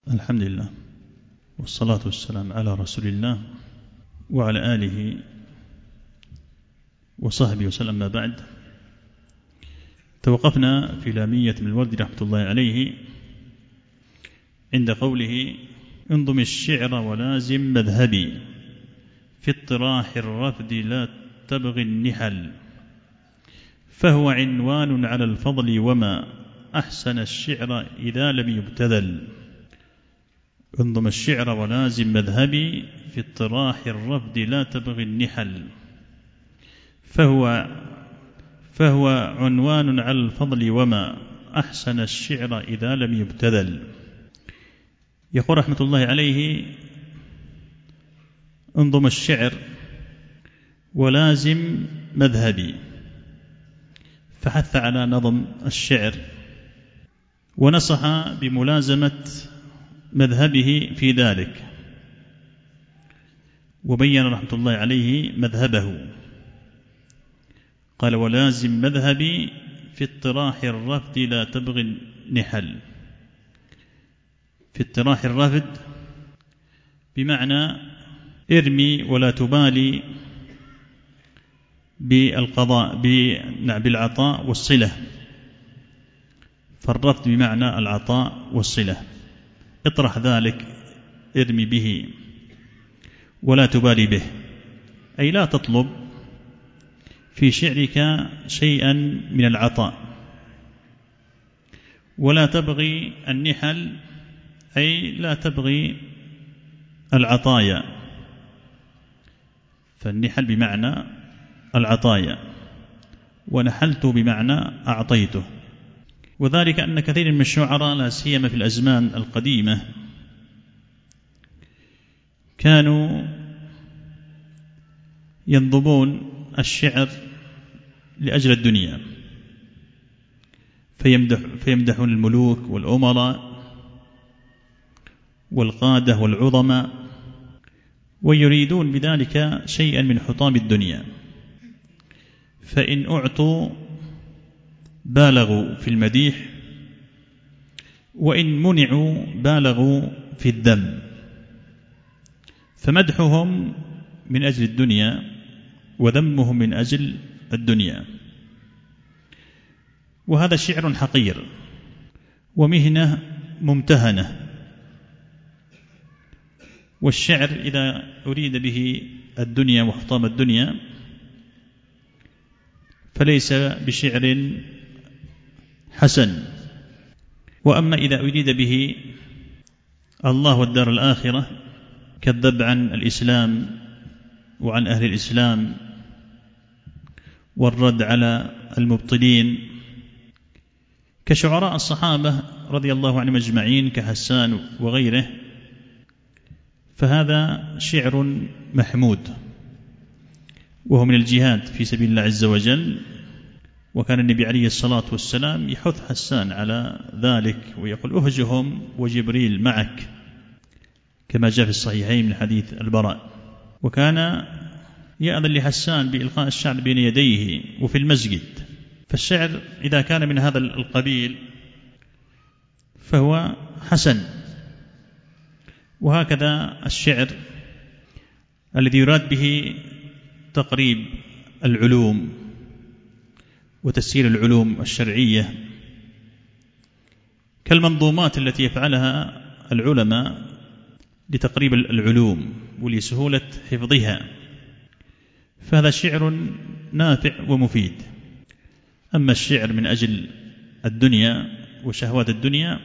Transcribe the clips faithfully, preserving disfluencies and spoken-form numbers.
الحمد لله والصلاة والسلام على رسول الله وعلى آله وصحبه وسلم. ما بعد، توقفنا في لامية من الوردي رحمة الله عليه عند قوله: انظم الشعر ولازم مذهبي في اطراح الرفد لا تبغي النحل، فهو عنوان على الفضل وما أحسن الشعر إذا لم يبتذل. انظم الشعر ولازم مذهبي في اطراح الرفد لا تبغي النحل، فهو فهو عنوان على الفضل وما أحسن الشعر إذا لم يبتذل. يقول رحمة الله عليه: انظم الشعر ولازم مذهبي، فحث على نظم الشعر ونصح بملازمة مذهبه في ذلك، وبين رحمة الله عليه مذهبه، قال: ولازم مذهبي في اطراح الرفد لا تبغي النحل. في اطراح الرفد بمعنى ارمي ولا تبالي بالقضاء بالعطاء والصلة، فالرفد بمعنى العطاء والصلة، اطرح ذلك، ارمي به ولا تبالي به، أي لا تطلب في شعرك شيئا من العطاء، ولا تبغي النحل، أي لا تبغي العطايا، فالنحل بمعنى العطايا، ونحلت بمعنى أعطيته. وذلك أن كثير من الشعراء لا سيما في الأزمان القديمة كانوا ينظمون الشعر لأجل الدنيا، فيمدح فيمدحون الملوك والأمراء والقادة والعظماء، ويريدون بذلك شيئا من حطام الدنيا، فإن أعطوا بالغوا في المديح، وإن منعوا بالغوا في الذم، فمدحهم من أجل الدنيا وذمهم من أجل الدنيا. وهذا شعر حقير ومهنة ممتهنة، والشعر إذا أريد به الدنيا وحطام الدنيا فليس بشعر حسن، وأما إذا أريد به الله والدار الآخرة كالذب عن الإسلام وعن أهل الإسلام والرد على المبطلين كشعراء الصحابة رضي الله عنهم أجمعين كحسان وغيره، فهذا شعر محمود، وهو من الجهاد في سبيل الله عز وجل. وكان النبي عليه الصلاة والسلام يحث حسان على ذلك ويقول: أهجهم وجبريل معك، كما جاء في الصحيحين من حديث البراء. وكان يأذن لحسان بإلقاء الشعر بين يديه وفي المسجد، فالشعر إذا كان من هذا القبيل فهو حسن. وهكذا الشعر الذي يراد به تقريب العلوم وتسهيل العلوم الشرعية، كالمنظومات التي يفعلها العلماء لتقريب العلوم ولسهولة حفظها، فهذا شعر نافع ومفيد. أما الشعر من أجل الدنيا وشهوات الدنيا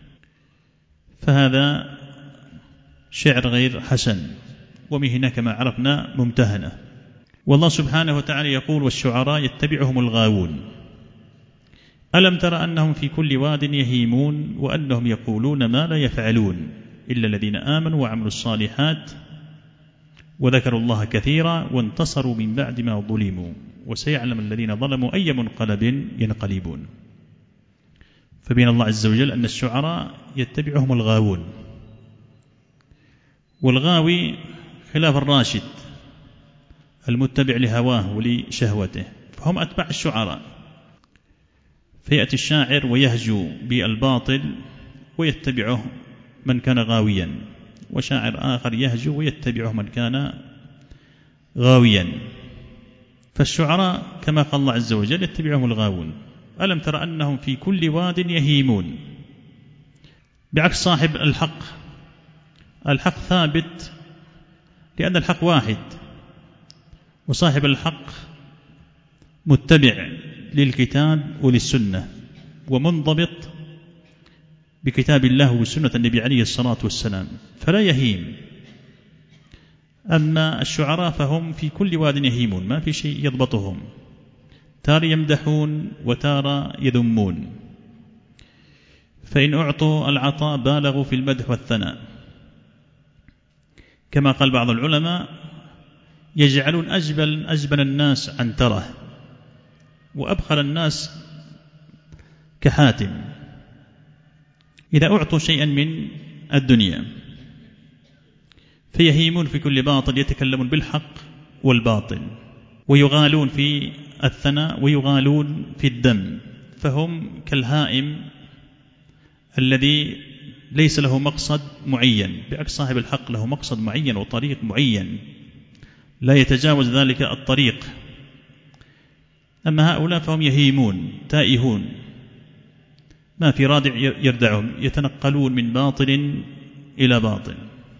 فهذا شعر غير حسن، ومهنة كما عرفنا ممتهنة. والله سبحانه وتعالى يقول: والشعراء يتبعهم الغاوون، ألم تر أنهم في كل واد يهيمون وأنهم يقولون ما لا يفعلون إلا الذين آمنوا وعملوا الصالحات وذكروا الله كثيرا وانتصروا من بعد ما ظلموا وسيعلم الذين ظلموا أي منقلب ينقلبون. فبين الله عز وجل أن الشعراء يتبعهم الغاوون، والغاوي خلاف الراشد المتبع لهواه ولشهوته، فهم أتباع الشعراء. فيأتي الشاعر ويهجو بالباطل ويتبعه من كان غاويا، وشاعر آخر يهجو ويتبعه من كان غاويا. فالشعراء كما قال الله عز وجل يتبعهم الغاوون. ألم تر أنهم في كل واد يهيمون، بعكس صاحب الحق. الحق ثابت لأن الحق واحد، وصاحب الحق متبع للكتاب وللسنة ومنضبط بكتاب الله وسنة النبي عليه الصلاة والسلام، فلا يهيم. أما الشعراء فهم في كل واد يهيمون، ما في شيء يضبطهم، تارة يمدحون وتارة يذمون، فإن أعطوا العطاء بالغوا في المدح والثناء. كما قال بعض العلماء: يجعلون أجبل, أجبل الناس عنترة، وأبخل الناس كحاتم، إذا أعطوا شيئا من الدنيا فيهيمون في كل باطل، يتكلمون بالحق والباطل، ويغالون في الثناء ويغالون في الدم، فهم كالهائم الذي ليس له مقصد معين، بعكس صاحب الحق له مقصد معين وطريق معين لا يتجاوز ذلك الطريق. أما هؤلاء فهم يهيمون تائهون، ما في رادع يردعهم، يتنقلون من باطل إلى باطل،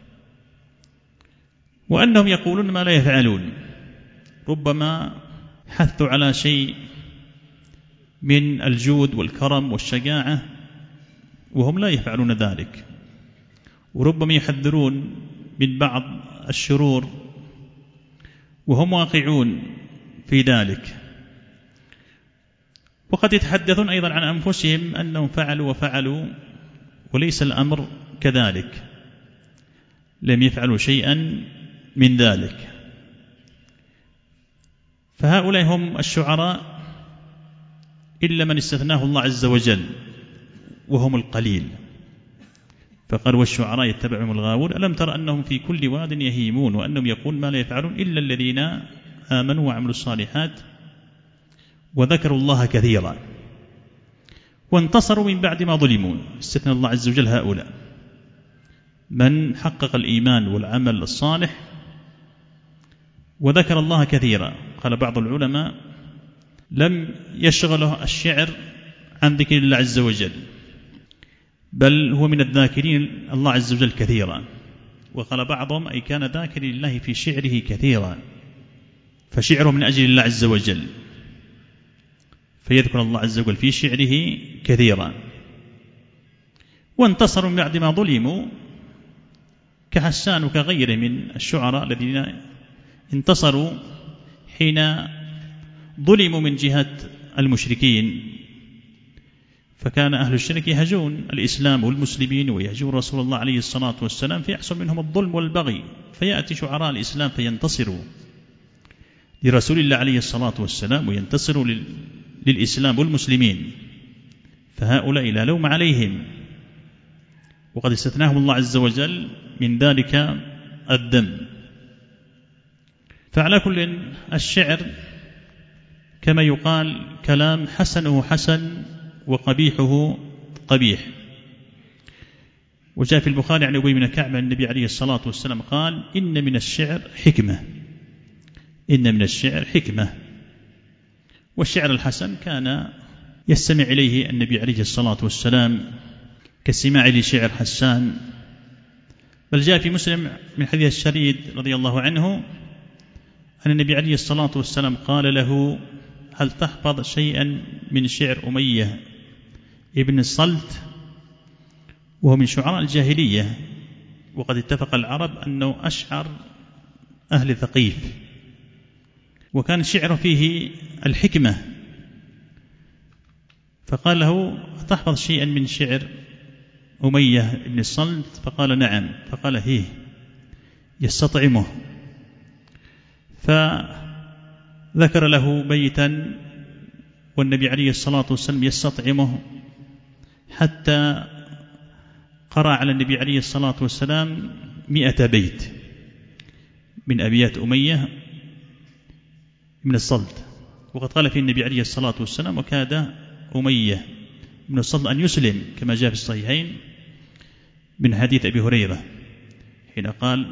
وأنهم يقولون ما لا يفعلون. ربما حثوا على شيء من الجود والكرم والشجاعة وهم لا يفعلون ذلك، وربما يحذرون من بعض الشرور وهم واقعون في ذلك، وقد يتحدثون أيضا عن أنفسهم أنهم فعلوا وفعلوا، وليس الأمر كذلك، لم يفعلوا شيئا من ذلك. فهؤلاء هم الشعراء إلا من استثناه الله عز وجل وهم القليل، فقال: والشعراء يتبعهم الغاوون ألم تر أنهم في كل واد يهيمون، وأنهم يقول ما لا يفعلون إلا الذين آمنوا وعملوا الصالحات وذكروا الله كثيرا وانتصروا من بعد ما ظلموا. استثنى الله عز وجل هؤلاء من حقق الإيمان والعمل الصالح وذكر الله كثيرا. قال بعض العلماء: لم يشغله الشعر عن ذكر الله عز وجل، بل هو من الذاكرين الله عز وجل كثيرا. وقال بعضهم: أي كان ذاكر الله في شعره كثيرا، فشعره من أجل الله عز وجل، فيذكر الله عز وجل في شعره كثيرا. وانتصروا من بعد ما ظلموا، كحسان وكغيره من الشعراء الذين انتصروا حين ظلموا من جهة المشركين، فكان أهل الشرك يهجون الإسلام والمسلمين ويهجون رسول الله عليه الصلاة والسلام، فيحصل منهم الظلم والبغي، فيأتي شعراء الإسلام فينتصروا لرسول الله عليه الصلاة والسلام وينتصروا للإسلام والمسلمين، فهؤلاء لا لوم عليهم، وقد استثناهم الله عز وجل من ذلك الذم. فعلى كل الشعر كما يقال كلام حسنه حسن وقبيحه قبيح. وجاء في البخاري عن أبي بن كعب عن النبي عليه الصلاة والسلام قال: إن من الشعر حكمة، إن من الشعر حكمة. والشعر الحسن كان يستمع إليه النبي عليه الصلاة والسلام كالسماع لشعر حسان. بل جاء في مسلم من حديث الشريد رضي الله عنه أن النبي عليه الصلاة والسلام قال له: هل تحفظ شيئا من شعر أمية ابن الصلت؟ وهو من شعراء الجاهلية، وقد اتفق العرب أنه أشعر أهل ثقيف، وكان شعره فيه الحكمة. فقال له: تحفظ شيئا من شعر أمية ابن الصلت؟ فقال: نعم. فقال: هيه يستطعمه. فذكر له بيتا والنبي عليه الصلاة والسلام يستطعمه، حتى قرأ على النبي عليه الصلاة والسلام مئة بيت من أبيات أمية من الصلت. وقد قال في النبي عليه الصلاة والسلام: وكاد أمية من الصلت أن يسلم، كما جاء في الصحيحين من حديث أبي هريرة حين قال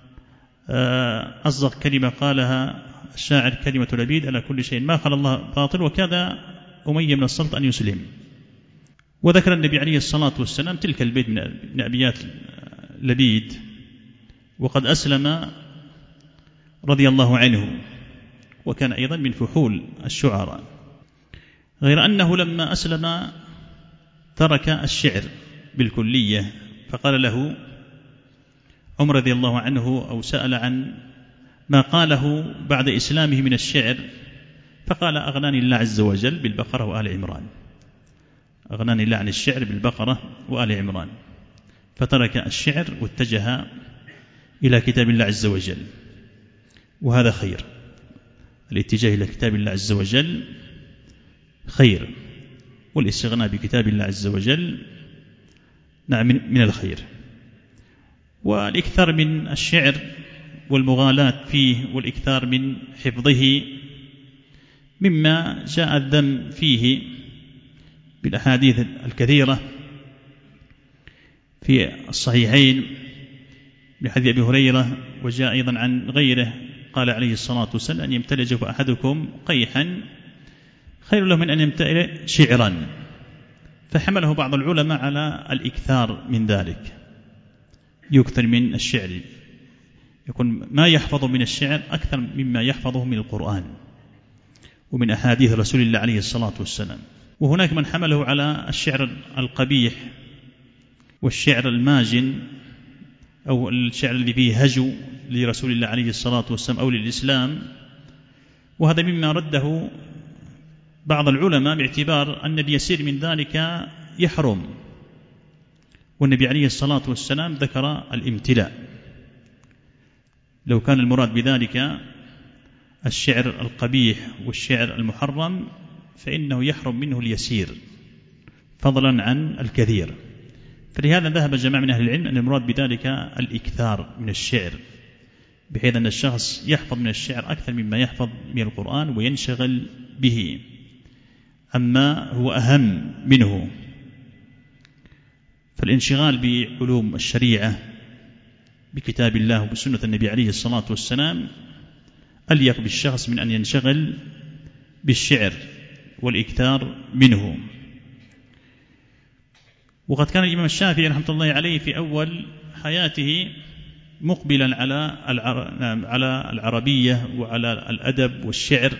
أصدق كلمة قالها الشاعر كلمة لبيد على كل شيء ما خلى الله باطل، وكذا أمية من السلط أن يسلم. وذكر النبي عليه الصلاة والسلام تلك البيت من أبيات لبيد، وقد أسلم رضي الله عنه، وكان أيضا من فحول الشعراء، غير أنه لما أسلم ترك الشعر بالكلية. فقال له عمر رضي الله عنه أو سأل عن ما قاله بعد إسلامه من الشعر، فقال أغناني الله عز وجل بالبقرة وآل عمران، أغناني الله عن الشعر بالبقرة وآل عمران، فترك الشعر واتجه إلى كتاب الله عز وجل، وهذا خير. الاتجاه إلى كتاب الله عز وجل خير، والاستغناء بكتاب الله عز وجل نعم من الخير. والإكثار من الشعر والمغالاة فيه والإكثار من حفظه مما جاء الذم فيه بالأحاديث الكثيرة في الصحيحين من حديث أبي هريرة، وجاء أيضا عن غيره قال عليه الصلاة والسلام أن يمتلئ جوف أحدكم قيحا خير له من أن يمتلئ شعرا، فحمله بعض العلماء على الإكثار من ذلك، يكثر من الشعر، يكون ما يحفظ من الشعر أكثر مما يحفظه من القرآن ومن أحاديث رسول الله عليه الصلاة والسلام. وهناك من حمله على الشعر القبيح والشعر الماجن أو الشعر الذي فيه هجو لرسول الله عليه الصلاة والسلام أو للإسلام، وهذا مما رده بعض العلماء باعتبار أن اليسير من ذلك يحرم، والنبي عليه الصلاة والسلام ذكر الامتلاء. لو كان المراد بذلك الشعر القبيح والشعر المحرم فإنه يحرم منه اليسير فضلا عن الكثير. فلهذا ذهب جماعة من أهل العلم أن المراد بذلك الإكثار من الشعر، بحيث أن الشخص يحفظ من الشعر أكثر مما يحفظ من القرآن وينشغل به أما هو أهم منه. فالانشغال بعلوم الشريعة بكتاب الله وبسنة النبي عليه الصلاة والسلام أليق بالشخص من أن ينشغل بالشعر والإكثار منه. وقد كان الإمام الشافعي رحمة الله عليه في أول حياته مقبلا على على العربية وعلى الأدب والشعر،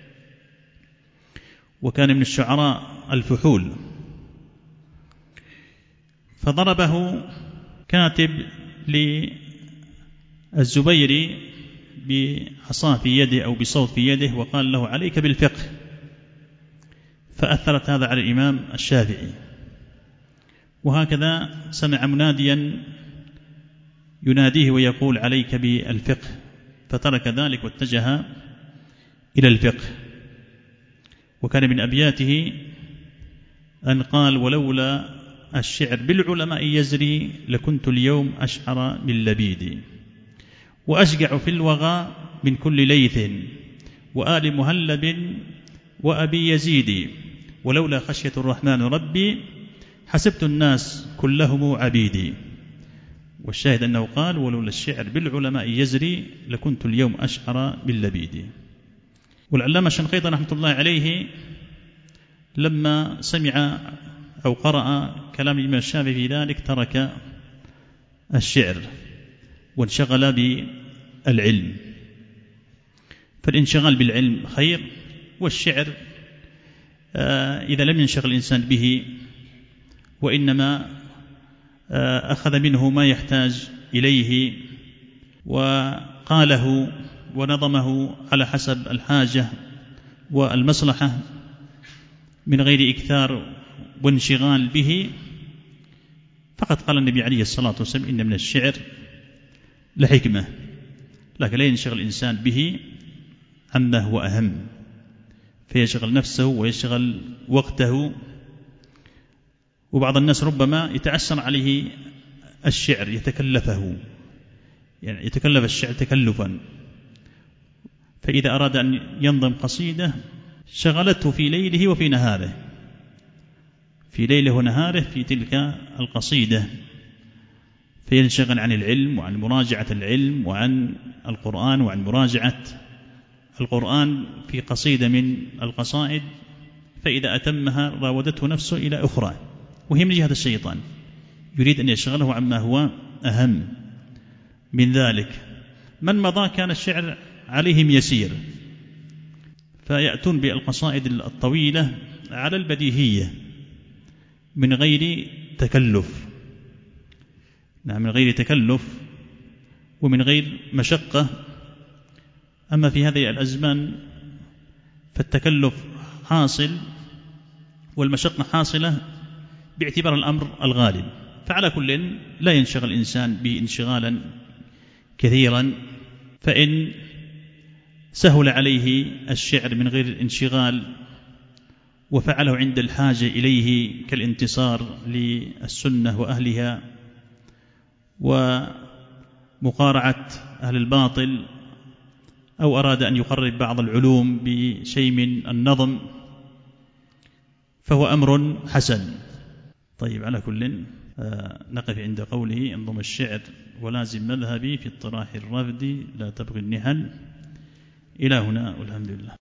وكان من الشعراء الفحول، فضربه كاتب للزبيري بعصا في يده أو بصوت في يده وقال له عليك بالفقه، فأثرت هذا على الإمام الشافعي. وهكذا سمع مناديا يناديه ويقول عليك بالفقه، فترك ذلك واتجه إلى الفقه. وكان من أبياته أن قال ولولا الشعر بالعلماء يزري لكنت اليوم أشعر من لبيدي، وأشجع في الوغى من كل ليث وآل مهلب وأبي يزيد، ولولا خشية الرحمن ربي حسبت الناس كلهم عبيدي. والشاهد أنه قال ولولا الشعر بالعلماء يزري لكنت اليوم أشعر من لبيدي. والعلامة الشنقيطي رحمة الله عليه لما سمع أو قرأ كلام الإمام الشافعي في ذلك ترك الشعر وانشغل بالعلم. فالانشغال بالعلم خير، والشعر إذا لم ينشغل الإنسان به وإنما أخذ منه ما يحتاج إليه وقاله ونظمه على حسب الحاجة والمصلحة من غير إكثار وانشغال به، فقد قال النبي عليه الصلاة والسلام إن من الشعر لحكمة، لكن لا ينشغل الإنسان به عما هو أهم، فيشغل نفسه ويشغل وقته. وبعض الناس ربما يتعسر عليه الشعر يتكلفه، يعني يتكلف الشعر تكلفا، فإذا أراد أن ينظم قصيدة شغلته في ليله وفي نهاره، في ليله ونهاره في تلك القصيدة، فينشغل عن العلم وعن مراجعة العلم وعن القرآن وعن مراجعة القرآن في قصيدة من القصائد، فإذا أتمها راودته نفسه إلى أخرى، وهي من جهة الشيطان، يريد أن يشغله عما هو أهم من ذلك. من مضى كان الشعر عليهم يسير، فيأتون بالقصائد الطويلة على البديهية من غير تكلف، نعم من غير تكلف ومن غير مشقة. أما في هذه الأزمان فالتكلف حاصل والمشقة حاصلة باعتبار الأمر الغالب، فعلى كل لا ينشغل الإنسان بانشغالا كثيرا، فإن سهل عليه الشعر من غير انشغال وفعله عند الحاجة إليه كالانتصار للسنة وأهلها ومقارعة أهل الباطل، أو أراد أن يقرب بعض العلوم بشيء من النظم، فهو أمر حسن. طيب، على كل نقف عند قوله انظم الشعر ولازم مذهبي في اطراح الرفد لا تبغي النهل. إلى هنا والحمد لله.